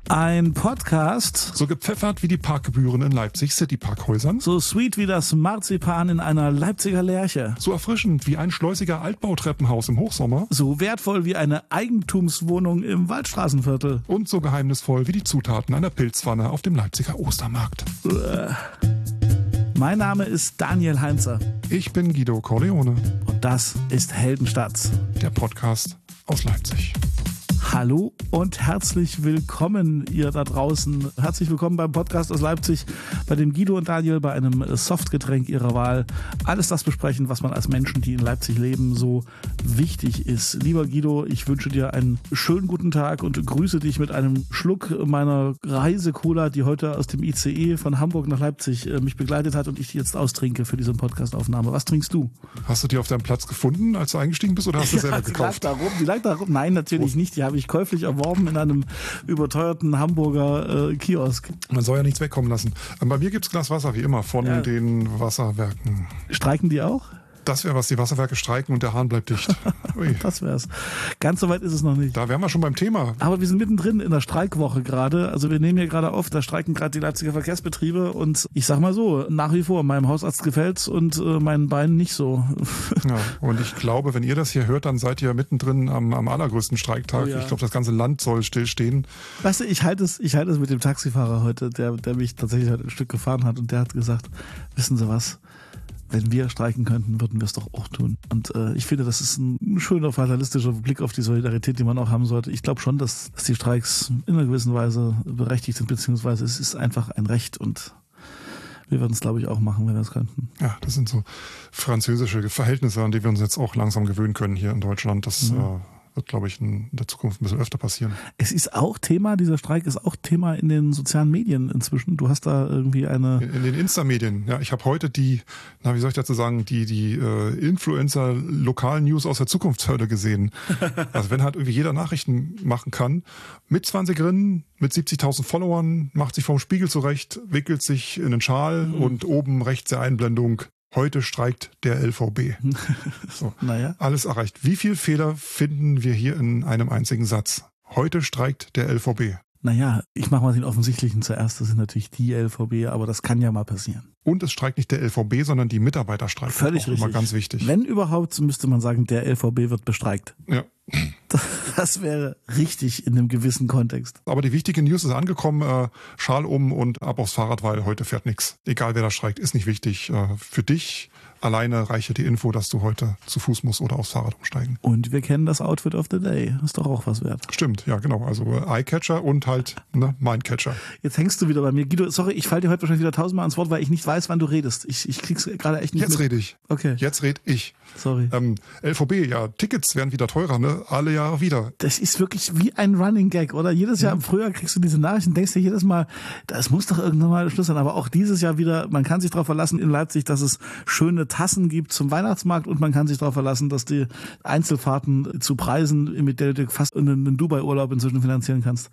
Ein Podcast, so gepfeffert wie die Parkgebühren in Leipzig Cityparkhäusern, so sweet wie das Marzipan in einer Leipziger Lerche, so erfrischend wie ein schleusiger Altbautreppenhaus im Hochsommer, so wertvoll wie eine Eigentumswohnung im Waldstraßenviertel und so geheimnisvoll wie die Zutaten einer Pilzpfanne auf dem Leipziger Ostermarkt. Mein Name ist Daniel Heinzer. Ich bin Guido Corleone. Und das ist Heldenstadt, der Podcast aus Leipzig. Hallo und herzlich willkommen, ihr da draußen. Herzlich willkommen beim Podcast aus Leipzig, bei dem Guido und Daniel bei einem Softgetränk ihrer Wahl alles das besprechen, was man als Menschen, die in Leipzig leben, so wichtig ist. Lieber Guido, ich wünsche dir einen schönen guten Tag und grüße dich mit einem Schluck meiner Reise-Cola, die heute aus dem ICE von Hamburg nach Leipzig mich begleitet hat und ich die jetzt austrinke für diese Podcastaufnahme. Was trinkst du? Hast du die auf deinem Platz gefunden, als du eingestiegen bist, oder hast du selber gekauft? Die lag da rum. Nein, natürlich nicht. Die habe ich käuflich erworben in einem überteuerten Hamburger Kiosk. Man soll ja nichts wegkommen lassen. Bei mir gibt's Glas Wasser, wie immer, von den Wasserwerken. Streiken die auch? Das wäre was, die Wasserwerke streiken und der Hahn bleibt dicht. Ui. Das wär's. Ganz so weit ist es noch nicht. Da wären wir schon beim Thema. Aber wir sind mittendrin in der Streikwoche gerade. Also wir nehmen hier gerade auf, da streiken gerade die Leipziger Verkehrsbetriebe und ich sag mal so, nach wie vor, meinem Hausarzt gefällt's und meinen Beinen nicht so. Ja, und ich glaube, wenn ihr das hier hört, dann seid ihr mittendrin am allergrößten Streiktag. Oh ja. Ich glaube, das ganze Land soll stillstehen. Weißt du, ich halte es mit dem Taxifahrer heute, der mich tatsächlich heute ein Stück gefahren hat und der hat gesagt, wissen Sie was? Wenn wir streiken könnten, würden wir es doch auch tun. Und ich finde, das ist ein schöner fatalistischer Blick auf die Solidarität, die man auch haben sollte. Ich glaube schon, dass die Streiks in einer gewissen Weise berechtigt sind, beziehungsweise es ist einfach ein Recht und wir würden es, glaube ich, auch machen, wenn wir es könnten. Ja, das sind so französische Verhältnisse, an die wir uns jetzt auch langsam gewöhnen können hier in Deutschland. Das wird, glaube ich, in der Zukunft ein bisschen öfter passieren. Es ist auch Thema, dieser Streik ist auch Thema in den sozialen Medien inzwischen. Du hast da irgendwie In den Insta-Medien, ja. Ich habe heute die Influencer lokalen News aus der Zukunftshölle gesehen. Also wenn halt irgendwie jeder Nachrichten machen kann, mit 20 Rinnen, mit 70.000 Followern, macht sich vorm Spiegel zurecht, wickelt sich in einen Schal und oben rechts der Einblendung: Heute streikt der LVB. So, naja. Alles erreicht. Wie viel Fehler finden wir hier in einem einzigen Satz? Heute streikt der LVB. Naja, ich mache mal den Offensichtlichen zuerst. Das sind natürlich die LVB, aber das kann ja mal passieren. Und es streikt nicht der LVB, sondern die Mitarbeiter streiken. Völlig richtig. Immer ganz wichtig. Wenn überhaupt, müsste man sagen, der LVB wird bestreikt. Ja. Das wäre richtig in einem gewissen Kontext. Aber die wichtige News ist angekommen. Schal um und ab aufs Fahrrad, weil heute fährt nichts. Egal wer da streikt, ist nicht wichtig. Für dich alleine reiche die Info, dass du heute zu Fuß musst oder aufs Fahrrad umsteigen. Und wir kennen das Outfit of the Day. Ist doch auch was wert. Stimmt, ja genau. Also Eyecatcher und halt Mindcatcher. Jetzt hängst du wieder bei mir. Guido, sorry, ich falle dir heute wahrscheinlich wieder 1000-mal ans Wort, weil ich nicht weiß, wann du redest. Ich krieg's gerade echt nicht Jetzt mit. rede ich. Okay. Jetzt red ich. Sorry. LVB, ja, Tickets werden wieder teurer, ne? Alle Jahre wieder. Das ist wirklich wie ein Running Gag, oder? Jedes Jahr im Frühjahr kriegst du diese Nachrichten, denkst dir jedes Mal, das muss doch irgendwann mal Schluss sein. Aber auch dieses Jahr wieder, man kann sich darauf verlassen in Leipzig, dass es schöne Tassen gibt zum Weihnachtsmarkt und man kann sich darauf verlassen, dass die Einzelfahrten zu Preisen, mit der du fast einen Dubai-Urlaub inzwischen finanzieren kannst.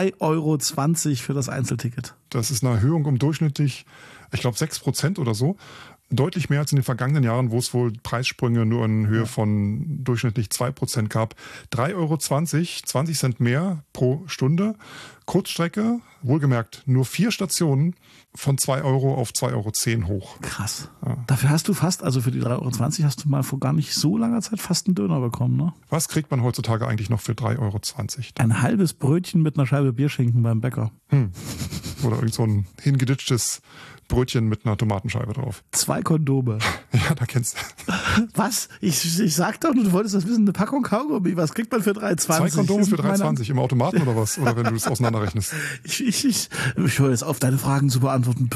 3,20 € für das Einzelticket. Das ist eine Erhöhung um durchschnittlich, ich glaube 6% oder so. Deutlich mehr als in den vergangenen Jahren, wo es wohl Preissprünge nur in Höhe von durchschnittlich 2% gab. 3,20 €, 20 Cent mehr pro Stunde. Kurzstrecke, wohlgemerkt, nur 4 Stationen, von 2 € auf 2,10 € hoch. Krass. Ja. Dafür hast du fast, also für die 3,20 € hast du mal vor gar nicht so langer Zeit fast einen Döner bekommen, ne? Was kriegt man heutzutage eigentlich noch für 3,20 €? Ein halbes Brötchen mit einer Scheibe Bierschinken beim Bäcker. Oder irgend so ein hingeditschtes Brötchen mit einer Tomatenscheibe drauf. 2 Kondome. Ja, da kennst du. Was? Ich sag doch, du wolltest das wissen, eine Packung Kaugummi. Was kriegt man für 3,20 €? 2 Kondome für 3,20 € im Automaten oder was? Oder wenn du das auseinanderrechnest? Ich höre jetzt auf, deine Fragen zu beantworten.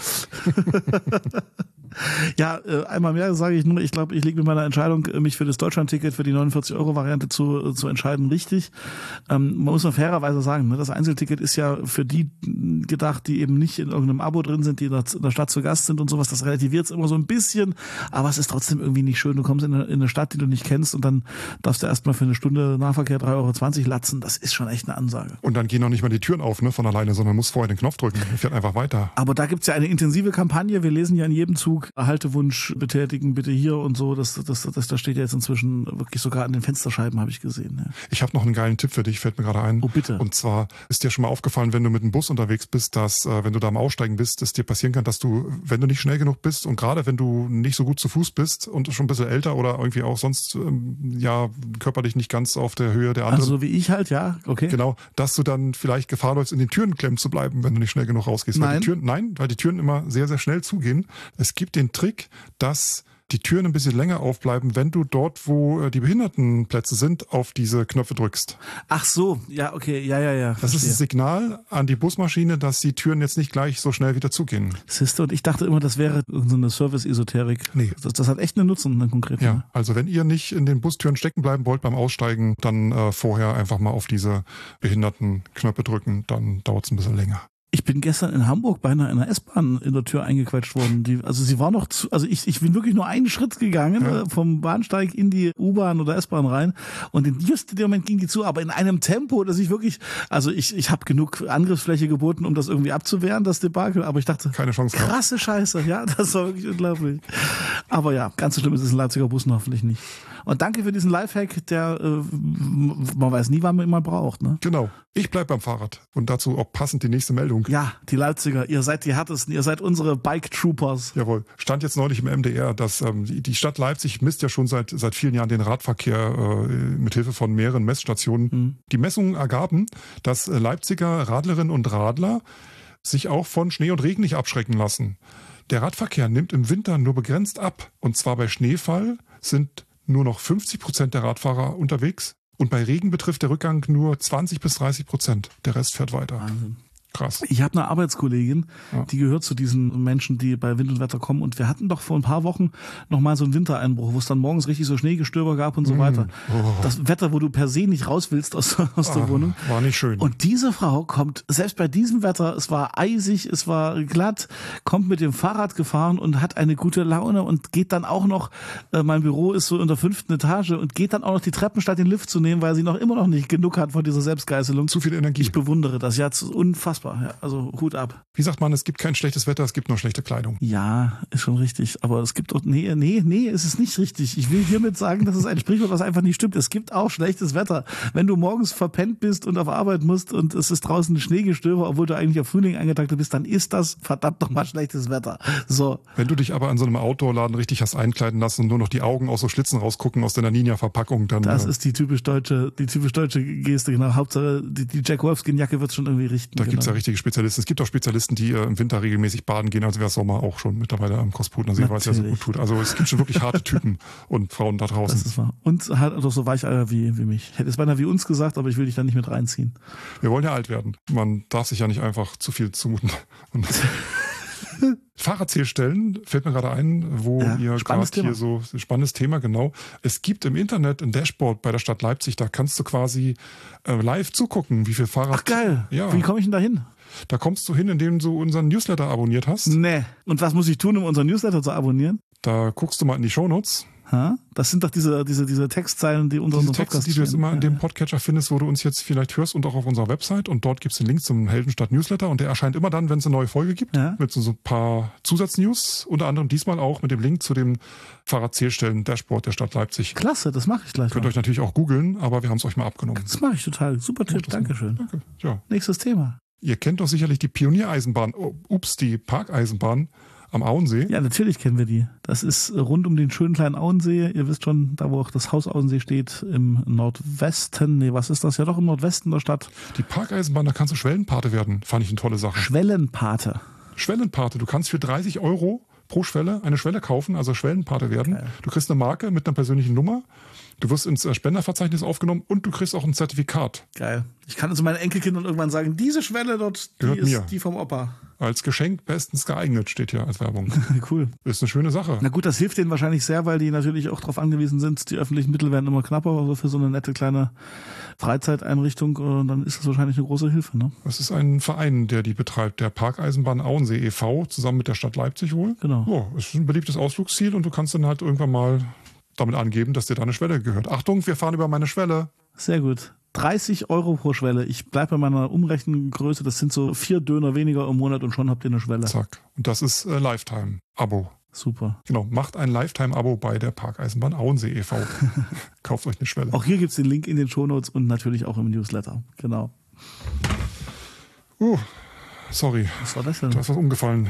Ja, einmal mehr sage ich nur, ich glaube, ich liege mit meiner Entscheidung, mich für das Deutschland-Ticket für die 49-€ zu entscheiden, richtig. Man muss noch fairerweise sagen, ne, das Einzelticket ist ja für die gedacht, die eben nicht in irgendeinem Abo drin sind, die in der Stadt zu Gast sind und sowas. Das relativiert es immer so ein bisschen, aber es ist trotzdem irgendwie nicht schön. Du kommst in eine Stadt, die du nicht kennst und dann darfst du erstmal für eine Stunde Nahverkehr 3,20 € latzen. Das ist schon echt eine Ansage. Und dann gehen noch nicht mal die Türen auf, ne, von alleine, sondern musst vorher den Knopf drücken. Fährt einfach weiter. Aber da gibt's ja eine intensive Kampagne. Wir lesen ja in jedem Zug Hamburg, Haltewunsch betätigen, bitte hier und so. Das steht ja jetzt inzwischen wirklich sogar an den Fensterscheiben, habe ich gesehen. Ja. Ich habe noch einen geilen Tipp für dich, fällt mir gerade ein. Oh, bitte. Und zwar ist dir schon mal aufgefallen, wenn du mit dem Bus unterwegs bist, dass, wenn du da am Aussteigen bist, es dir passieren kann, dass du, wenn du nicht schnell genug bist und gerade wenn du nicht so gut zu Fuß bist und schon ein bisschen älter oder irgendwie auch sonst, körperlich nicht ganz auf der Höhe der anderen. Also so wie ich halt, ja, okay. Genau, dass du dann vielleicht Gefahr läufst, in den Türen klemmen zu bleiben, wenn du nicht schnell genug rausgehst. Nein. Weil die Türen immer sehr, sehr schnell zugehen. Es gibt den Trick, dass die Türen ein bisschen länger aufbleiben, wenn du dort, wo die Behindertenplätze sind, auf diese Knöpfe drückst. Ach so, ja, okay, ja. Das ist ein Signal an die Busmaschine, dass die Türen jetzt nicht gleich so schnell wieder zugehen. Siehste, und ich dachte immer, das wäre so eine Service-Esoterik. Nee. Das hat echt einen Nutzen, einen konkreten. Ja, also wenn ihr nicht in den Bustüren stecken bleiben wollt beim Aussteigen, dann vorher einfach mal auf diese Behindertenknöpfe drücken, dann dauert es ein bisschen länger. Ich bin gestern in Hamburg bei einer S-Bahn in der Tür eingequetscht worden. Sie war noch ich bin wirklich nur einen Schritt gegangen, vom Bahnsteig in die U-Bahn oder S-Bahn rein. Und just in dem Moment ging die zu, aber in einem Tempo, dass ich wirklich, ich habe genug Angriffsfläche geboten, um das irgendwie abzuwehren, das Debakel. Aber ich dachte, keine Chance. Krasse Scheiße, ja, das war wirklich unglaublich. Aber ja, ganz so schlimm ist es in Leipziger Bussen hoffentlich nicht. Und danke für diesen Lifehack, der, man weiß nie, wann man ihn mal braucht, ne? Genau. Ich bleib beim Fahrrad. Und dazu auch passend die nächste Meldung. Ja, die Leipziger, ihr seid die härtesten, ihr seid unsere Bike Troopers. Jawohl. Stand jetzt neulich im MDR, dass die Stadt Leipzig misst ja schon seit vielen Jahren den Radverkehr mit Hilfe von mehreren Messstationen. Mhm. Die Messungen ergaben, dass Leipziger Radlerinnen und Radler sich auch von Schnee und Regen nicht abschrecken lassen. Der Radverkehr nimmt im Winter nur begrenzt ab. Und zwar bei Schneefall sind nur noch 50% der Radfahrer unterwegs. Und bei Regen betrifft der Rückgang nur 20-30%. Der Rest fährt weiter. Wahnsinn. Krass. Ich habe eine Arbeitskollegin, die gehört zu diesen Menschen, die bei Wind und Wetter kommen. Und wir hatten doch vor ein paar Wochen nochmal so einen Wintereinbruch, wo es dann morgens richtig so Schneegestöber gab und so weiter. Oh. Das Wetter, wo du per se nicht raus willst aus der Wohnung. War nicht schön. Und diese Frau kommt, selbst bei diesem Wetter, es war eisig, es war glatt, kommt mit dem Fahrrad gefahren und hat eine gute Laune und geht dann auch noch, mein Büro ist so in der 5. Etage und geht dann auch noch die Treppen statt den Lift zu nehmen, weil sie noch immer noch nicht genug hat von dieser Selbstgeißelung. Zu viel Energie. Ich bewundere das. Ja, unfassbar. Ja, also Hut ab. Wie sagt man, es gibt kein schlechtes Wetter, es gibt nur schlechte Kleidung. Ja, ist schon richtig. Aber es gibt auch, nee, es ist nicht richtig. Ich will hiermit sagen, das ist ein Sprichwort, was einfach nicht stimmt. Es gibt auch schlechtes Wetter. Wenn du morgens verpennt bist und auf Arbeit musst und es ist draußen ein Schneegestöber, obwohl du eigentlich auf Frühling eingetaktet bist, dann ist das verdammt nochmal schlechtes Wetter. So. Wenn du dich aber an so einem Outdoor-Laden richtig hast einkleiden lassen und nur noch die Augen aus so Schlitzen rausgucken aus deiner Ninja-Verpackung, dann... Das ist die typisch deutsche Geste, genau. Hauptsache, die Jack Wolfskin-Jacke wird schon irgendwie richten. Da gibt's ja richtige Spezialisten. Es gibt auch Spezialisten, die im Winter regelmäßig baden gehen, also wer Sommer auch schon mittlerweile am Kosputener See, weil es ja so gut tut. Also es gibt schon wirklich harte Typen und Frauen da draußen. Das ist wahr. Und halt auch so Weicheier wie mich. Ich hätte es beinahe wie uns gesagt, aber ich will dich da nicht mit reinziehen. Wir wollen ja alt werden. Man darf sich ja nicht einfach zu viel zumuten. Fahrradzählstellen fällt mir gerade ein, wo ihr gerade hier so spannendes Thema, genau. Es gibt im Internet ein Dashboard bei der Stadt Leipzig, da kannst du quasi live zugucken, wie viel Fahrrad... Ach geil, ja. Wie komme ich denn da hin? Da kommst du hin, indem du unseren Newsletter abonniert hast. Nee. Und was muss ich tun, um unseren Newsletter zu abonnieren? Da guckst du mal in die Shownotes. Das sind doch diese Textzeilen, die unter unserem Podcast stehen. Die du jetzt immer in dem Podcatcher findest, wo du uns jetzt vielleicht hörst und auch auf unserer Website. Und dort gibt es den Link zum Heldenstadt-Newsletter. Und der erscheint immer dann, wenn es eine neue Folge gibt. Ja. Mit so ein paar Zusatznews. Unter anderem diesmal auch mit dem Link zu dem Fahrradzählstellen-Dashboard der Stadt Leipzig. Klasse, das mache ich gleich. Könnt ihr euch natürlich auch googeln, aber wir haben es euch mal abgenommen. Das mache ich total. Super Tipp, Dankeschön. Danke. Ja. Nächstes Thema. Ihr kennt doch sicherlich die Pioniereisenbahn, die Parkeisenbahn am Auensee. Ja, natürlich kennen wir die. Das ist rund um den schönen kleinen Auensee. Ihr wisst schon, da wo auch das Haus Auensee steht, im Nordwesten. Nee, was ist das? Ja doch im Nordwesten der Stadt. Die Parkeisenbahn, da kannst du Schwellenpate werden. Fand ich eine tolle Sache. Schwellenpate. Schwellenpate. Du kannst für 30 € pro Schwelle eine Schwelle kaufen, also Schwellenpate werden. Okay. Du kriegst eine Marke mit einer persönlichen Nummer. Du wirst ins Spenderverzeichnis aufgenommen und du kriegst auch ein Zertifikat. Geil. Ich kann also meinen Enkelkindern irgendwann sagen, diese Schwelle dort, die ist die vom Opa. Als Geschenk bestens geeignet, steht hier als Werbung. Cool. Ist eine schöne Sache. Na gut, das hilft denen wahrscheinlich sehr, weil die natürlich auch darauf angewiesen sind, die öffentlichen Mittel werden immer knapper, also für so eine nette kleine Freizeiteinrichtung, und dann ist das wahrscheinlich eine große Hilfe. Ne? Das ist ein Verein, der die betreibt, der Parkeisenbahn Auensee e.V., zusammen mit der Stadt Leipzig wohl. Genau. Ja, ist ein beliebtes Ausflugsziel und du kannst dann halt irgendwann mal damit angeben, dass dir da eine Schwelle gehört. Achtung, wir fahren über meine Schwelle. Sehr gut. 30 € pro Schwelle. Ich bleibe bei meiner Umrechnungsgröße. Das sind so 4 Döner weniger im Monat und schon habt ihr eine Schwelle. Zack. Und das ist Lifetime-Abo. Super. Genau, macht ein Lifetime-Abo bei der Parkeisenbahn Auensee e.V. Kauft euch eine Schwelle. Auch hier gibt es den Link in den Shownotes und natürlich auch im Newsletter. Genau. Sorry. Was war das denn? Da ist was umgefallen.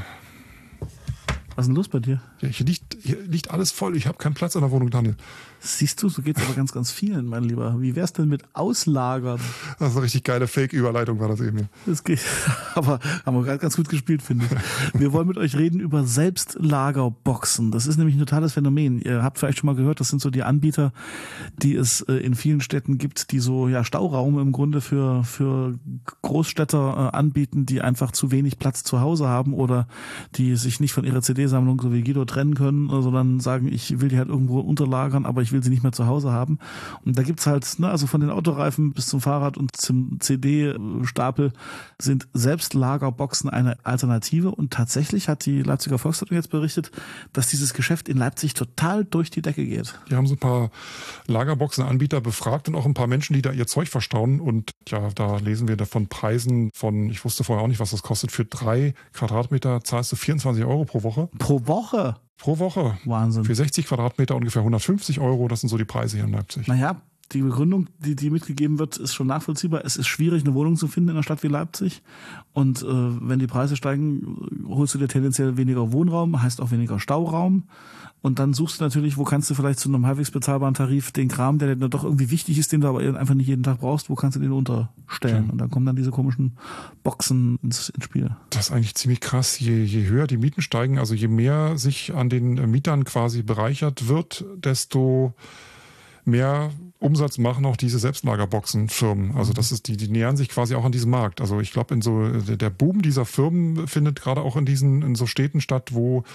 Was ist denn los bei dir? Ja, hier liegt alles voll. Ich habe keinen Platz in der Wohnung, Daniel. Siehst du, so geht es aber ganz, ganz vielen, mein Lieber. Wie wär's denn mit Auslagern? Das ist eine richtig geile Fake-Überleitung, war das eben hier. Das geht, aber haben wir gerade ganz gut gespielt, finde ich. Wir wollen mit euch reden über Selbstlagerboxen. Das ist nämlich ein totales Phänomen. Ihr habt vielleicht schon mal gehört, das sind so die Anbieter, die es in vielen Städten gibt, die so Stauraum im Grunde für Großstädter anbieten, die einfach zu wenig Platz zu Hause haben oder die sich nicht von ihrer CD-Sammlung so wie Guido trennen können, sondern sagen, ich will die halt irgendwo unterlagern, aber ich will sie nicht mehr zu Hause haben. Und da gibt's halt, also von den Autoreifen bis zum Fahrrad und zum CD-Stapel sind Selbstlagerboxen eine Alternative. Und tatsächlich hat die Leipziger Volkszeitung jetzt berichtet, dass dieses Geschäft in Leipzig total durch die Decke geht. Die haben so ein paar Lagerboxenanbieter befragt und auch ein paar Menschen, die da ihr Zeug verstauen. Und ja, da lesen wir davon Preisen von, ich wusste vorher auch nicht, was das kostet. Für 3 Quadratmeter zahlst du 24 Euro pro Woche. Pro Woche? Pro Woche. Wahnsinn. Für 60 Quadratmeter ungefähr 150 Euro. Das sind so die Preise hier in Leipzig. Naja, die Begründung, die mitgegeben wird, ist schon nachvollziehbar. Es ist schwierig, eine Wohnung zu finden in einer Stadt wie Leipzig. Und wenn die Preise steigen, holst du dir tendenziell weniger Wohnraum, heißt auch weniger Stauraum. Und dann suchst du natürlich, wo kannst du vielleicht zu einem halbwegs bezahlbaren Tarif den Kram, der dir doch irgendwie wichtig ist, den du aber einfach nicht jeden Tag brauchst, wo kannst du den unterstellen? Ja. Und dann kommen dann diese komischen Boxen ins Spiel. Das ist eigentlich ziemlich krass. Je höher die Mieten steigen, also je mehr sich an den Mietern quasi bereichert wird, desto mehr Umsatz machen auch diese Selbstlagerboxenfirmen. Also das ist, die nähern sich quasi auch an diesem Markt. Also ich glaube, der Boom dieser Firmen findet gerade auch in so Städten statt, wo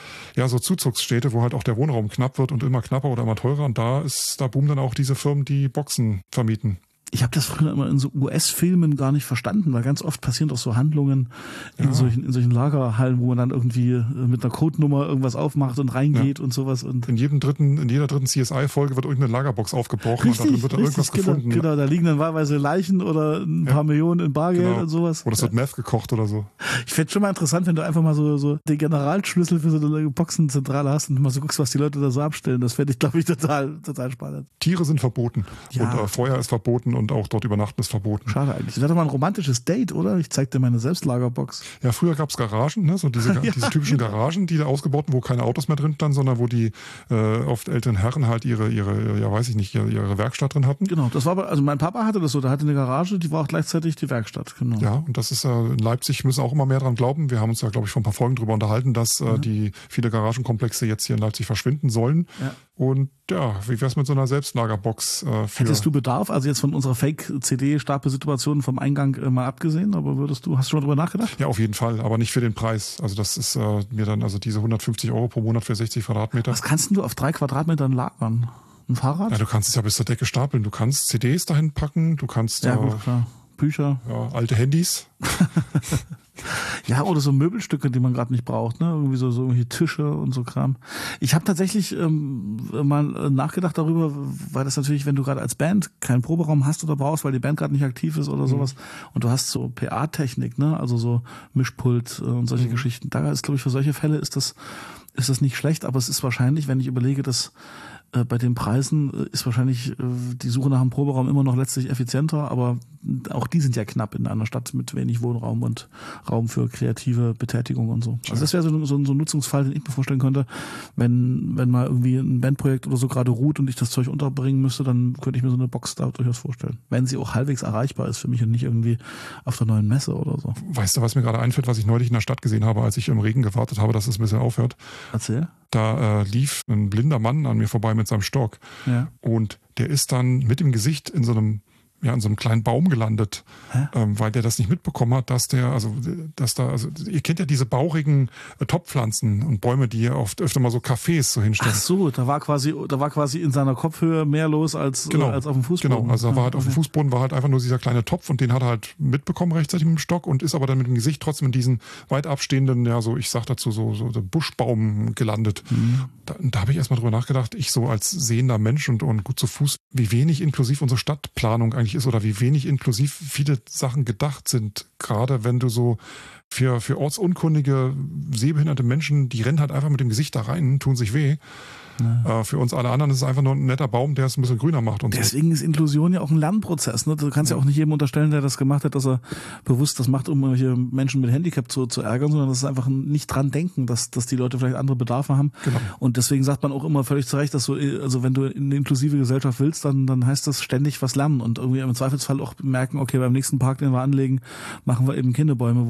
so Zuzugsstädte, wo halt auch der Wohnraum knapp wird und immer knapper oder immer teurer. Und da boomen dann auch diese Firmen, die Boxen vermieten. Ich habe das früher immer in so US-Filmen gar nicht verstanden, weil ganz oft passieren doch so Handlungen in solchen Lagerhallen, wo man dann irgendwie mit einer Codenummer irgendwas aufmacht und reingeht und sowas. Und in jeder dritten CSI-Folge wird irgendeine Lagerbox aufgebrochen und da drin wird dann irgendwas gefunden. Genau, da liegen dann wahlweise Leichen oder ein paar Millionen in Bargeld und sowas. Oder es wird Meth gekocht oder so. Ich fände es schon mal interessant, wenn du einfach mal so den Generalschlüssel für so eine Boxenzentrale hast und mal so guckst, was die Leute da so abstellen. Das fände ich, glaube ich, total spannend. Tiere sind verboten und Feuer ist verboten und auch dort übernachten ist verboten. Schade eigentlich. Das wäre doch mal ein romantisches Date, oder? Ich zeig dir meine Selbstlagerbox. Ja, früher gab es Garagen, ne? So diese typischen Garagen, die da ausgebaut wurden, wo keine Autos mehr drin standen, sondern wo die oft älteren Herren halt ihre Werkstatt drin hatten. Genau, das war also mein Papa hatte das so, der hatte eine Garage, die war auch gleichzeitig die Werkstatt. Genau. Ja, und das ist in Leipzig müssen auch immer mehr dran glauben. Wir haben uns ja, glaube ich, vor ein paar Folgen drüber unterhalten, dass die viele Garagenkomplexe jetzt hier in Leipzig verschwinden sollen. Ja. Und ja, wie wär's mit so einer Selbstlagerbox? Hättest du Bedarf, also jetzt von unserer Fake-CD-Stapelsituation vom Eingang mal abgesehen, aber hast du schon mal drüber nachgedacht? Ja, auf jeden Fall, aber nicht für den Preis. Also das ist mir dann, also diese 150 Euro pro Monat für 60 Quadratmeter. Was kannst denn du auf 3 Quadratmetern lagern? Ein Fahrrad? Ja, du kannst es ja bis zur Decke stapeln. Du kannst CDs dahin packen, du kannst gut, klar. Bücher. Ja, alte Handys. Ja, oder so Möbelstücke, die man gerade nicht braucht, ne? Irgendwie so irgendwelche Tische und so Kram. Ich habe tatsächlich mal nachgedacht darüber, weil das natürlich, wenn du gerade als Band keinen Proberaum hast oder brauchst, weil die Band gerade nicht aktiv ist oder sowas, und du hast so PA-Technik, ne? Also so Mischpult und solche Geschichten. Da ist, glaube ich, für solche Fälle ist das nicht schlecht, aber es ist wahrscheinlich, wenn ich überlege, dass bei den Preisen ist wahrscheinlich die Suche nach einem Proberaum immer noch letztlich effizienter, aber auch die sind ja knapp in einer Stadt mit wenig Wohnraum und Raum für kreative Betätigung und so. Also das wäre so ein Nutzungsfall, den ich mir vorstellen könnte, wenn mal irgendwie ein Bandprojekt oder so gerade ruht und ich das Zeug unterbringen müsste, dann könnte ich mir so eine Box da durchaus vorstellen. Wenn sie auch halbwegs erreichbar ist für mich und nicht irgendwie auf der neuen Messe oder so. Weißt du, was mir gerade einfällt, was ich neulich in der Stadt gesehen habe, als ich im Regen gewartet habe, dass es ein bisschen aufhört? Erzähl. Da lief ein blinder Mann an mir vorbei mit seinem Stock. Ja. Und der ist dann mit dem Gesicht in so einem kleinen Baum gelandet, weil der das nicht mitbekommen hat, ihr kennt ja diese bauchigen Topfpflanzen und Bäume, die ja öfter mal so Cafés so hinstellen. Ach so, da war quasi in seiner Kopfhöhe mehr los als auf dem Fußboden. Genau, also war halt auf dem Fußboden war halt einfach nur dieser kleine Topf und den hat er halt mitbekommen rechtzeitig mit dem Stock und ist aber dann mit dem Gesicht trotzdem in diesen weit abstehenden, ich sag dazu so Buschbaum gelandet. Da habe ich erstmal drüber nachgedacht, ich so als sehender Mensch und gut zu Fuß, wie wenig inklusiv unsere Stadtplanung eigentlich unübersichtlich ist oder wie wenig inklusiv viele Sachen gedacht sind. Gerade wenn du so für ortsunkundige, sehbehinderte Menschen, die rennen halt einfach mit dem Gesicht da rein, tun sich weh. Ja. Für uns alle anderen ist es einfach nur ein netter Baum, der es ein bisschen grüner macht. Und deswegen so. ist Inklusion ja auch ein Lernprozess. Ne? Du kannst ja auch nicht jedem unterstellen, der das gemacht hat, dass er bewusst das macht, um irgendwelche Menschen mit Handicap zu ärgern, sondern das ist einfach ein nicht dran denken, dass die Leute vielleicht andere Bedarfe haben. Genau. Und deswegen sagt man auch immer völlig zu Recht, dass du, also wenn du eine inklusive Gesellschaft willst, dann heißt das ständig was lernen und irgendwie im Zweifelsfall auch merken, okay, beim nächsten Park, den wir anlegen, machen wir eben Kinderbäume,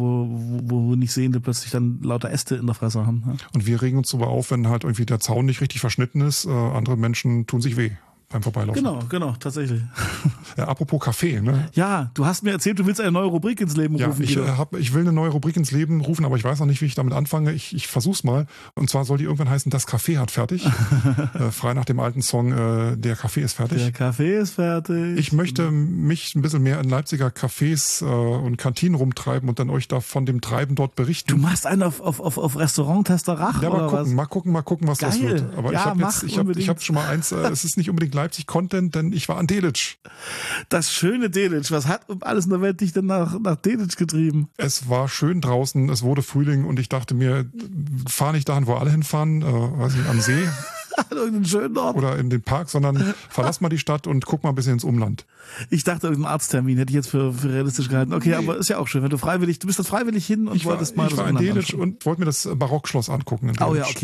wo nicht Sehende plötzlich dann lauter Äste in der Fresse haben. Ja? Und wir regen uns darüber auf, wenn halt irgendwie der Zaun nicht richtig verschnitten ist. Andere Menschen tun sich weh beim Vorbeilaufen. Genau, tatsächlich. Ja, apropos Kaffee, ne? Ja, du hast mir erzählt, du willst eine neue Rubrik ins Leben rufen. Ich will eine neue Rubrik ins Leben rufen, aber ich weiß noch nicht, wie ich damit anfange. Ich versuch's mal. Und zwar soll die irgendwann heißen, das Café hat fertig. Frei nach dem alten Song, der Kaffee ist fertig. Der Kaffee ist fertig. Ich möchte mich ein bisschen mehr in Leipziger Cafés und Kantinen rumtreiben und dann euch da von dem Treiben dort berichten. Du machst einen auf Restaurant-Tester Rach, ja, oder was? Mal gucken, was das wird. Aber ja, ich hab schon mal eins, es ist nicht unbedingt Leipzig-Content, denn ich war an Delitzsch. Das schöne Delitzsch. Was hat um alles in der Welt dich denn nach Delitzsch getrieben? Es war schön draußen, es wurde Frühling und ich dachte mir, fahr nicht dahin, wo alle hinfahren, weiß ich, am See. An irgendeinen schönen Ort. Oder in den Park, sondern verlass mal die Stadt und guck mal ein bisschen ins Umland. Ich dachte, irgendeinen Arzttermin hätte ich jetzt für realistisch gehalten. Okay, nee. Aber ist ja auch schön, wenn du bist dann freiwillig hin und wolltest mal. Ich war in Delitzsch und wollte mir das Barockschloss angucken. Oh ja,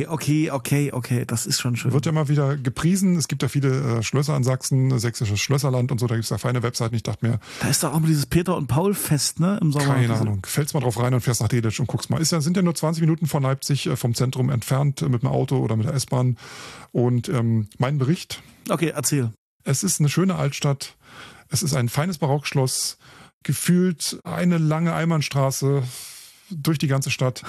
okay, das ist schon schön. Wird ja mal wieder gepriesen. Es gibt ja viele Schlösser in Sachsen, sächsisches Schlösserland und so, da gibt es ja feine Webseiten. Ich dachte mir. Da ist doch auch mal dieses Peter- und Paul-Fest, ne? Im Sommer. Keine Ahnung. Fällst mal drauf rein und fährst nach Delitzsch und guckst mal. Sind ja nur 20 Minuten von Leipzig vom Zentrum entfernt mit dem Auto oder mit der S-Bahn. Und mein Bericht. Okay, erzähl. Es ist eine schöne Altstadt. Es ist ein feines Barockschloss. Gefühlt eine lange Einbahnstraße durch die ganze Stadt.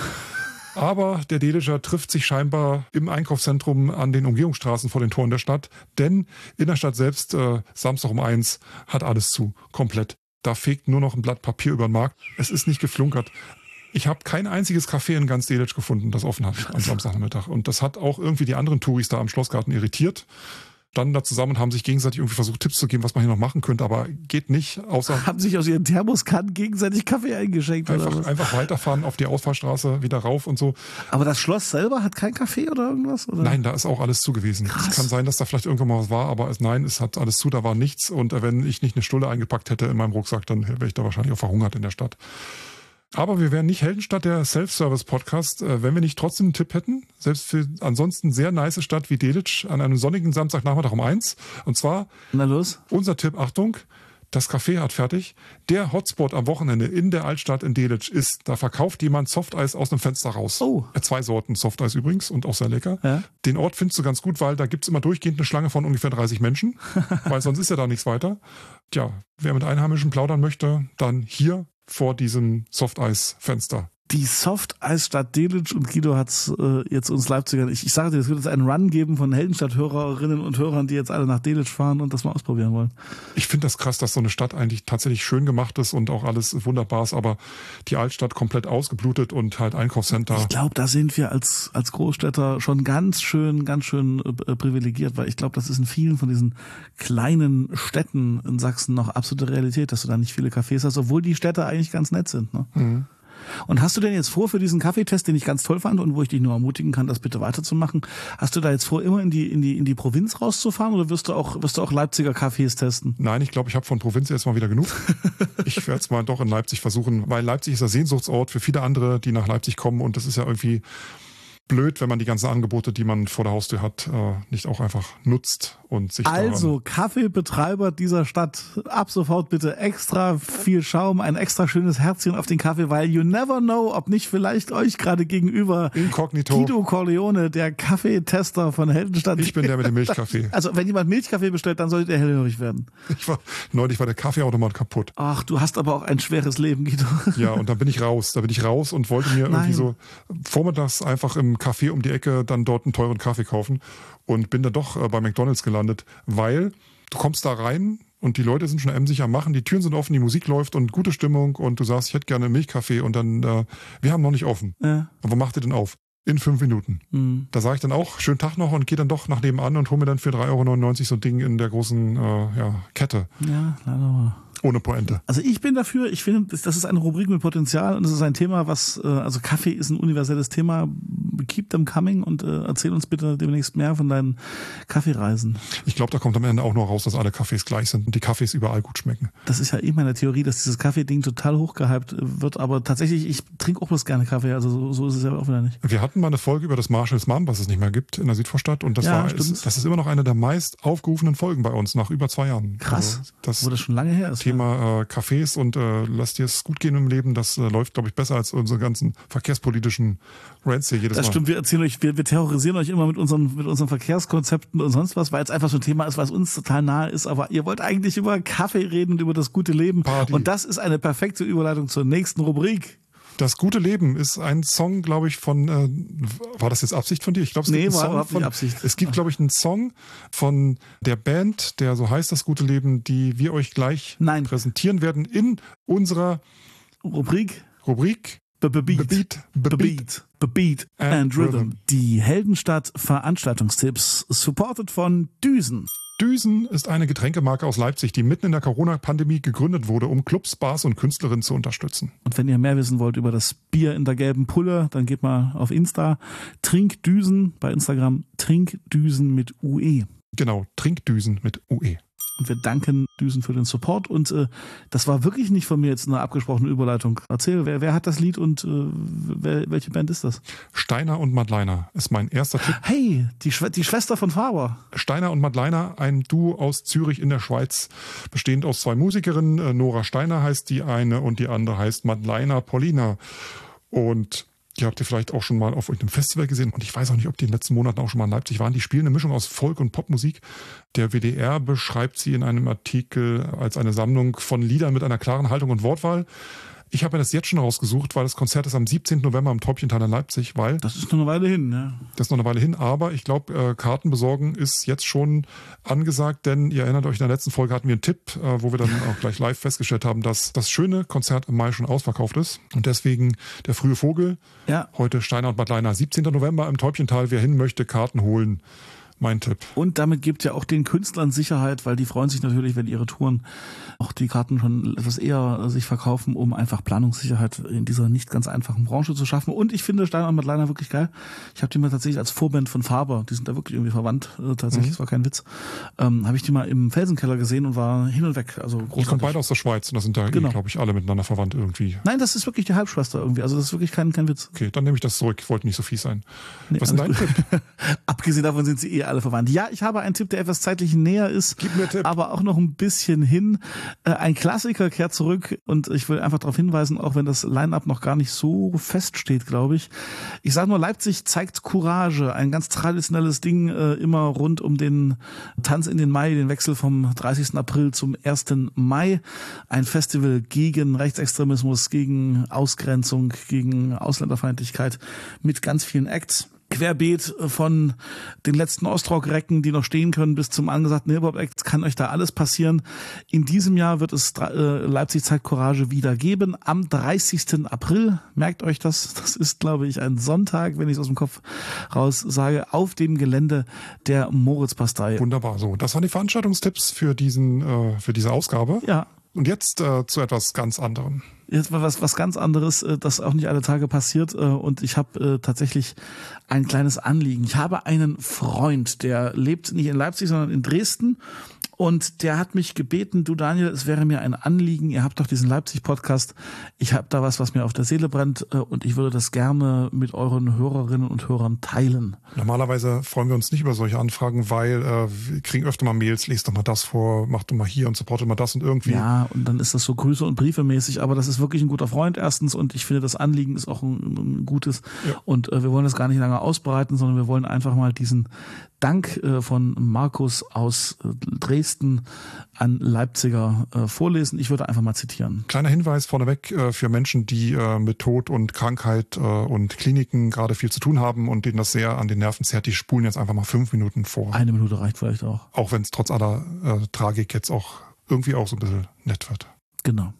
Aber der Delitscher trifft sich scheinbar im Einkaufszentrum an den Umgehungsstraßen vor den Toren der Stadt. Denn in der Stadt selbst, Samstag um 1, hat alles zu. Komplett. Da fegt nur noch ein Blatt Papier über den Markt. Es ist nicht geflunkert. Ich habe kein einziges Café in ganz Delitzsch gefunden, das offen hat am Samstagnachmittag. Und das hat auch irgendwie die anderen Touris da am Schlossgarten irritiert. Standen da zusammen und haben sich gegenseitig irgendwie versucht, Tipps zu geben, was man hier noch machen könnte, aber geht nicht, außer... Haben sich aus ihren Thermoskannen gegenseitig Kaffee eingeschenkt oder was? Einfach weiterfahren auf die Ausfahrstraße, wieder rauf und so. Aber das Schloss selber hat kein Café oder irgendwas? Oder? Nein, da ist auch alles zu gewesen. Krass. Es kann sein, dass da vielleicht irgendwann mal was war, aber es hat alles zu, da war nichts. Und wenn ich nicht eine Stulle eingepackt hätte in meinem Rucksack, dann wäre ich da wahrscheinlich auch verhungert in der Stadt. Aber wir wären nicht Heldenstadt, der Self-Service-Podcast, wenn wir nicht trotzdem einen Tipp hätten. Selbst für ansonsten sehr nice Stadt wie Delitzsch an einem sonnigen Samstagnachmittag um 1. Und zwar, na los, unser Tipp, Achtung, das Café hat fertig. Der Hotspot am Wochenende in der Altstadt in Delitzsch ist, da verkauft jemand Softeis aus einem Fenster raus. Oh. 2 Sorten Softeis übrigens und auch sehr lecker. Ja. Den Ort findest du ganz gut, weil da gibt's immer durchgehend eine Schlange von ungefähr 30 Menschen, weil sonst ist ja da nichts weiter. Tja, wer mit Einheimischen plaudern möchte, dann hier vor diesem Softeis-Fenster. Die Softeisstadt Delitzsch, und Guido hat's jetzt uns Leipzigern, ich sage dir, es wird jetzt einen Run geben von Heldenstadt-Hörerinnen und Hörern, die jetzt alle nach Delitzsch fahren und das mal ausprobieren wollen. Ich finde das krass, dass so eine Stadt eigentlich tatsächlich schön gemacht ist und auch alles wunderbar ist, aber die Altstadt komplett ausgeblutet und halt Einkaufscenter. Ich glaube, da sind wir als Großstädter schon ganz schön privilegiert, weil ich glaube, das ist in vielen von diesen kleinen Städten in Sachsen noch absolute Realität, dass du da nicht viele Cafés hast, obwohl die Städte eigentlich ganz nett sind. Ne? Mhm. Und hast du denn jetzt vor für diesen Kaffeetest, den ich ganz toll fand und wo ich dich nur ermutigen kann, das bitte weiterzumachen, hast du da jetzt vor, immer in die Provinz rauszufahren oder wirst du auch Leipziger Cafés testen? Nein, ich glaube, ich habe von Provinz jetzt mal wieder genug. Ich werde es mal doch in Leipzig versuchen, weil Leipzig ist der Sehnsuchtsort für viele andere, die nach Leipzig kommen und das ist ja irgendwie blöd, wenn man die ganzen Angebote, die man vor der Haustür hat, nicht auch einfach nutzt und sich also Kaffeebetreiber dieser Stadt, ab sofort bitte extra viel Schaum, ein extra schönes Herzchen auf den Kaffee, weil you never know, ob nicht vielleicht euch gerade gegenüber Inkognito Guido Corleone, der Kaffeetester von Heldenstadt. Ich bin der mit dem Milchkaffee. Also wenn jemand Milchkaffee bestellt, dann solltet ihr hellhörig werden. Neulich war der Kaffeeautomat kaputt. Ach, du hast aber auch ein schweres Leben, Guido. Ja, und dann bin ich raus und wollte mir irgendwie so vormittags einfach im Café um die Ecke dann dort einen teuren Kaffee kaufen und bin dann doch bei McDonald's gelandet, weil du kommst da rein und die Leute sind schon emsig am Machen, die Türen sind offen, die Musik läuft und gute Stimmung und du sagst, ich hätte gerne einen Milchkaffee und dann, wir haben noch nicht offen. Ja. Aber macht ihr denn auf? In 5 Minuten. Mhm. Da sage ich dann auch, schönen Tag noch und gehe dann doch nach nebenan und hole mir dann für 3,99 € so ein Ding in der großen Kette. Ja, leider. Ohne Pointe. Also ich bin dafür, ich finde, das ist eine Rubrik mit Potenzial und es ist ein Thema, also Kaffee ist ein universelles Thema. Keep them coming und erzähl uns bitte demnächst mehr von deinen Kaffeereisen. Ich glaube, da kommt am Ende auch noch raus, dass alle Kaffees gleich sind und die Kaffees überall gut schmecken. Das ist ja eh meine Theorie, dass dieses Kaffee-Ding total hochgehypt wird, aber tatsächlich, ich trinke auch bloß gerne Kaffee, also so ist es ja auch wieder nicht. Wir hatten mal eine Folge über das Marshalls Mum, was es nicht mehr gibt in der Südvorstadt und das ist immer noch eine der meist aufgerufenen Folgen bei uns nach über 2 Jahren. Krass, also wo das schon lange her ist. Thema Cafés und lass dir es gut gehen im Leben, das läuft, glaube ich, besser als unsere ganzen verkehrspolitischen Rants hier jedes Mal. Das stimmt, wir erzählen euch, wir terrorisieren euch immer mit unseren Verkehrskonzepten und sonst was, weil es einfach so ein Thema ist, was uns total nahe ist, aber ihr wollt eigentlich über Kaffee reden und über das gute Leben. Party. Und das ist eine perfekte Überleitung zur nächsten Rubrik. Das gute Leben ist ein Song, glaube ich, von, war das jetzt Absicht von dir? Ich glaube, es gibt, glaube ich, einen Song von der Band, der so heißt, das gute Leben, die wir euch gleich präsentieren werden in unserer Rubrik Beat and Rhythm. Die Heldenstadt Veranstaltungstipps, supported von Düsen. Düsen ist eine Getränkemarke aus Leipzig, die mitten in der Corona-Pandemie gegründet wurde, um Clubs, Bars und Künstlerinnen zu unterstützen. Und wenn ihr mehr wissen wollt über das Bier in der gelben Pulle, dann geht mal auf Insta. Trinkdüsen bei Instagram. Trinkdüsen mit UE. Genau, Trinkdüsen mit UE. Und wir danken Düsen für den Support. Und das war wirklich nicht von mir jetzt eine abgesprochene Überleitung. Erzähl, wer hat das Lied und welche Band ist das? Steiner und Madleiner ist mein erster Tipp. Hey, die Schwester von Faber. Steiner und Madleiner, ein Duo aus Zürich in der Schweiz, bestehend aus 2 Musikerinnen. Nora Steiner heißt die eine und die andere heißt Madleiner Paulina. Und die habt ihr vielleicht auch schon mal auf irgendeinem Festival gesehen. Und ich weiß auch nicht, ob die in den letzten Monaten auch schon mal in Leipzig waren. Die spielen eine Mischung aus Folk- und Popmusik. Der WDR beschreibt sie in einem Artikel als eine Sammlung von Liedern mit einer klaren Haltung und Wortwahl. Ich habe mir das jetzt schon rausgesucht, weil das Konzert ist am 17. November im Täubchental in Leipzig, weil... Das ist noch eine Weile hin, ne? Das ist noch eine Weile hin, aber ich glaube, Karten besorgen ist jetzt schon angesagt, denn ihr erinnert euch, in der letzten Folge hatten wir einen Tipp, wo wir dann auch gleich live festgestellt haben, dass das schöne Konzert im Mai schon ausverkauft ist und deswegen der frühe Vogel, heute Steiner und Madleiner, 17. November im Täubchental, wer hin möchte, Karten holen. Mein Tipp. Und damit gibt ja auch den Künstlern Sicherheit, weil die freuen sich natürlich, wenn ihre Touren auch die Karten schon etwas eher sich verkaufen, um einfach Planungssicherheit in dieser nicht ganz einfachen Branche zu schaffen. Und ich finde Steiner und Madleiner wirklich geil. Ich habe die mal tatsächlich als Vorband von Faber, die sind da wirklich irgendwie verwandt, tatsächlich, das war kein Witz, habe ich die mal im Felsenkeller gesehen und war hin und weg. Also großartig. Die kommen beide aus der Schweiz und da sind da, glaube ich, alle miteinander verwandt irgendwie. Nein, das ist wirklich die Halbschwester irgendwie, also das ist wirklich kein Witz. Okay, dann nehme ich das zurück, ich wollte nicht so fies sein. Nee, was ist dein Tipp? Abgesehen davon sind sie alle verwandt. Ja, ich habe einen Tipp, der etwas zeitlich näher ist, Gib mir Tipp. Aber auch noch ein bisschen hin. Ein Klassiker kehrt zurück und ich will einfach darauf hinweisen, auch wenn das Line-Up noch gar nicht so feststeht, glaube ich. Ich sage nur, Leipzig zeigt Courage, ein ganz traditionelles Ding, immer rund um den Tanz in den Mai, den Wechsel vom 30. April zum 1. Mai. Ein Festival gegen Rechtsextremismus, gegen Ausgrenzung, gegen Ausländerfeindlichkeit mit ganz vielen Acts. Querbeet von den letzten Ostrock-Recken, die noch stehen können, bis zum angesagten Hip-Hop-Act, kann euch da alles passieren. In diesem Jahr wird es Leipzig zeigt Courage wieder geben. Am 30. April, merkt euch das, das ist, glaube ich, ein Sonntag, wenn ich es aus dem Kopf raus sage, auf dem Gelände der Moritzpastei. Wunderbar, so. Das waren die Veranstaltungstipps für diese Ausgabe. Ja. Und jetzt zu etwas ganz anderem. Jetzt mal was ganz anderes, das auch nicht alle Tage passiert. Und ich habe tatsächlich ein kleines Anliegen. Ich habe einen Freund, der lebt nicht in Leipzig, sondern in Dresden. Und der hat mich gebeten, du Daniel, es wäre mir ein Anliegen, ihr habt doch diesen Leipzig-Podcast, ich habe da was mir auf der Seele brennt und ich würde das gerne mit euren Hörerinnen und Hörern teilen. Normalerweise freuen wir uns nicht über solche Anfragen, weil wir kriegen öfter mal Mails, lest doch mal das vor, mach doch mal hier und supportet mal das und irgendwie. Ja, und dann ist das so Grüße und Briefe mäßig, aber das ist wirklich ein guter Freund erstens und ich finde, das Anliegen ist auch ein gutes und wir wollen das gar nicht lange ausbreiten, sondern wir wollen einfach mal diesen Dank von Markus aus Dresden an Leipziger vorlesen. Ich würde einfach mal zitieren. Kleiner Hinweis vorneweg für Menschen, die mit Tod und Krankheit und Kliniken gerade viel zu tun haben und denen das sehr an den Nerven zerrt, die spulen jetzt einfach mal 5 Minuten vor. 1 Minute reicht vielleicht auch. Auch wenn es trotz aller Tragik jetzt auch irgendwie auch so ein bisschen nett wird. Genau.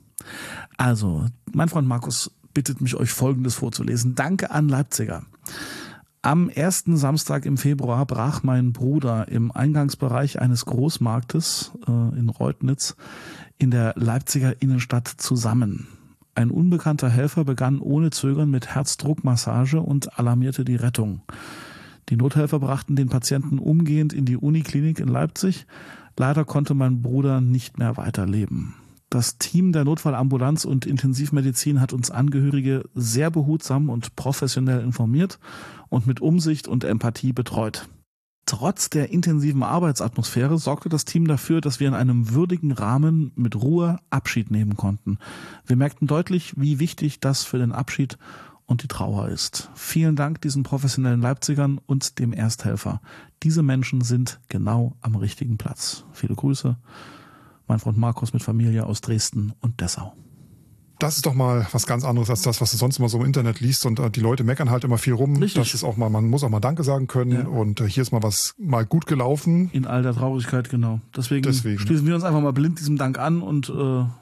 Also, mein Freund Markus bittet mich, euch Folgendes vorzulesen. Danke an Leipziger. Am ersten Samstag im Februar brach mein Bruder im Eingangsbereich eines Großmarktes in Reutnitz in der Leipziger Innenstadt zusammen. Ein unbekannter Helfer begann ohne Zögern mit Herzdruckmassage und alarmierte die Rettung. Die Nothelfer brachten den Patienten umgehend in die Uniklinik in Leipzig. Leider konnte mein Bruder nicht mehr weiterleben. Das Team der Notfallambulanz und Intensivmedizin hat uns Angehörige sehr behutsam und professionell informiert und mit Umsicht und Empathie betreut. Trotz der intensiven Arbeitsatmosphäre sorgte das Team dafür, dass wir in einem würdigen Rahmen mit Ruhe Abschied nehmen konnten. Wir merkten deutlich, wie wichtig das für den Abschied und die Trauer ist. Vielen Dank diesen professionellen Leipzigern und dem Ersthelfer. Diese Menschen sind genau am richtigen Platz. Viele Grüße, mein Freund Markus mit Familie aus Dresden und Dessau. Das ist doch mal was ganz anderes als das, was du sonst immer so im Internet liest, und die Leute meckern halt immer viel rum. Richtig. Das ist auch mal, man muss auch mal Danke sagen können, Ja. und hier ist mal was mal gut gelaufen. In all der Traurigkeit, genau. Deswegen schließen wir uns einfach mal blind diesem Dank an und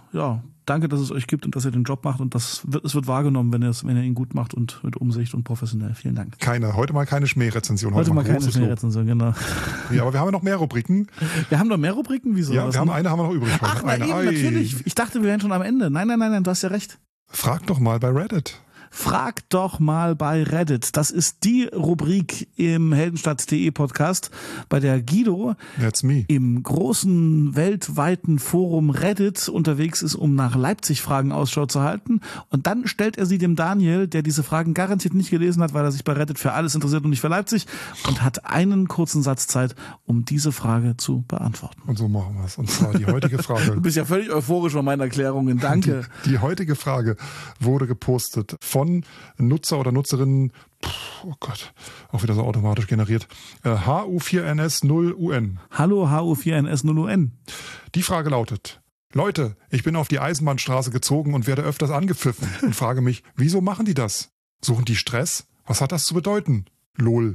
danke, dass es euch gibt und dass ihr den Job macht, und es wird wahrgenommen, wenn ihr ihn gut macht und mit Umsicht und professionell. Vielen Dank. Heute mal keine Schmährezension. Heute mal keine großes Lob. Schmährezension, genau. Ja, aber wir haben ja noch mehr Rubriken. Wir haben noch mehr Rubriken? Wieso? Ja, Was eine denn? haben wir noch übrig. Ach, na eine. eben, natürlich. Ich dachte, wir wären schon am Ende. Nein, du hast ja recht. Frag doch mal bei Reddit. Frag doch mal bei Reddit. Das ist die Rubrik im Heldenstadt.de Podcast, bei der Guido That's me. im großen weltweiten Forum Reddit unterwegs ist, um nach Leipzig-Fragen Ausschau zu halten. Und dann stellt er sie dem Daniel, der diese Fragen garantiert nicht gelesen hat, weil er sich bei Reddit für alles interessiert und nicht für Leipzig, und hat einen kurzen Satz Zeit, um diese Frage zu beantworten. Und so machen wir es. Und zwar die heutige Frage. Du bist ja völlig euphorisch von meinen Erklärungen. Danke. Die heutige Frage wurde gepostet von Nutzer oder Nutzerinnen, oh Gott, auch wieder so automatisch generiert, HU4NS0UN. Hallo HU4NS0UN. Die Frage lautet: Leute, ich bin auf die Eisenbahnstraße gezogen und werde öfters angepfiffen und frage mich, wieso machen die das? Suchen die Stress? Was hat das zu bedeuten? Lol.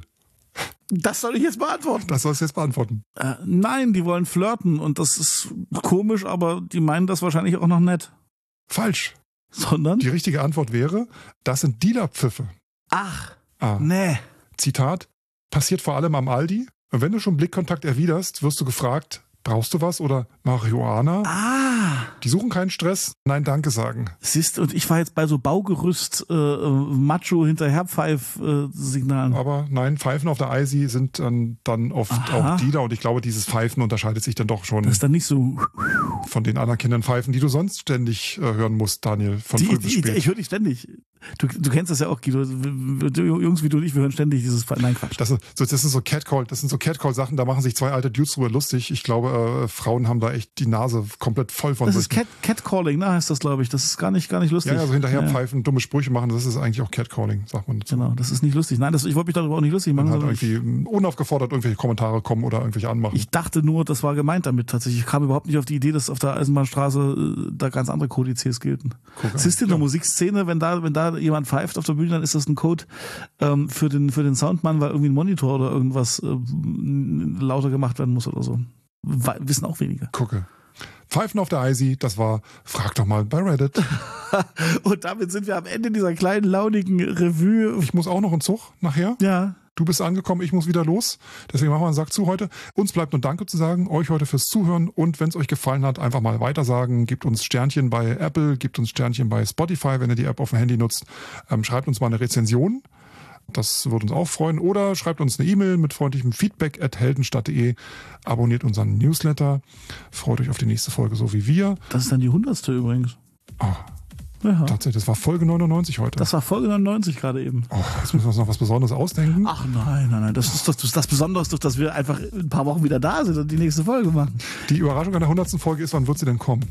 Das soll ich jetzt beantworten. Das sollst du jetzt beantworten. Nein, die wollen flirten, und das ist komisch, aber die meinen das wahrscheinlich auch noch nett. Falsch. Sondern? Die richtige Antwort wäre, das sind Dealerpfiffe. Ach, Ah. nee. Zitat: Passiert vor allem am Aldi. Und wenn du schon Blickkontakt erwiderst, wirst du gefragt, brauchst du was oder Marihuana? Die suchen keinen Stress, nein, danke sagen. Siehst, und ich war jetzt bei so Baugerüst Macho Hinterherpfeif-Signalen. Aber nein, Pfeifen auf der Eisi sind dann oft Aha. auch Dealer, und ich glaube, dieses Pfeifen unterscheidet sich dann doch schon Das ist dann nicht so. von den anderen Kindern Pfeifen, die du sonst ständig hören musst, Daniel, von früh bis spät. Ich höre dich ständig. Du kennst das ja auch, Guido. Jungs wie du und ich, wir hören ständig dieses. Nein, Quatsch. Das sind so Catcall-Sachen, da machen sich zwei alte Dudes drüber lustig. Ich glaube, Frauen haben da echt die Nase komplett voll von Das ist solchen- Catcalling, ne, heißt das, glaube ich. Das ist gar nicht lustig. Ja, also hinterher Ja. pfeifen, dumme Sprüche machen, das ist eigentlich auch Catcalling, sagt man dazu. Genau, das ist nicht lustig. Nein, ich wollte mich darüber auch nicht lustig machen. Man hat sondern irgendwie unaufgefordert irgendwelche Kommentare kommen oder irgendwelche anmachen. Ich dachte nur, das war gemeint damit tatsächlich. Ich kam überhaupt nicht auf die Idee, dass auf der Eisenbahnstraße da ganz andere Kodizes gelten. Guck an. Siehst du, in der Ja. Musikszene, wenn da jemand pfeift auf der Bühne, dann ist das ein Code für den Soundmann, weil irgendwie ein Monitor oder irgendwas lauter gemacht werden muss oder so. Wissen auch wenige. Gucke. Pfeifen auf der Eisi, das war, frag doch mal bei Reddit. Und damit sind wir am Ende dieser kleinen, launigen Revue. Ich muss auch noch einen Zug nachher. Ja. Du bist angekommen, ich muss wieder los. Deswegen machen wir einen Sack zu heute. Uns bleibt nur Danke zu sagen, euch heute fürs Zuhören. Und wenn es euch gefallen hat, einfach mal weitersagen. Gebt uns Sternchen bei Apple, gebt uns Sternchen bei Spotify, wenn ihr die App auf dem Handy nutzt. Schreibt uns mal eine Rezension. Das würde uns auch freuen. Oder schreibt uns eine E-Mail mit freundlichem Feedback @heldenstadt.de. Abonniert unseren Newsletter. Freut euch auf die nächste Folge, so wie wir. Das ist dann die 100. übrigens. Oh, Ja. tatsächlich, das war Folge 99 heute. Das war Folge 99 gerade eben. Oh, jetzt müssen wir uns noch was Besonderes ausdenken. Ach nein. Das ist das Besondere ist doch, dass wir einfach in ein paar Wochen wieder da sind und die nächste Folge machen. Die Überraschung an der 100. Folge ist, wann wird sie denn kommen?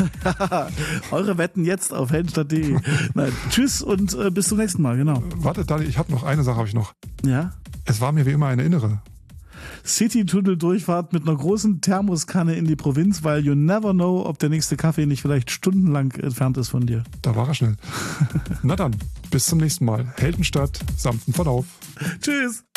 Eure Wetten jetzt auf heldenstadt.de. Nein, tschüss und bis zum nächsten Mal, genau. Warte, Daniel, ich habe noch eine Sache. Ja. Es war mir wie immer eine innere. City-Tunnel-Durchfahrt mit einer großen Thermoskanne in die Provinz, weil you never know, ob der nächste Kaffee nicht vielleicht stundenlang entfernt ist von dir. Da war er schnell. Na dann, bis zum nächsten Mal. Heldenstadt, sanften Verlauf. Tschüss.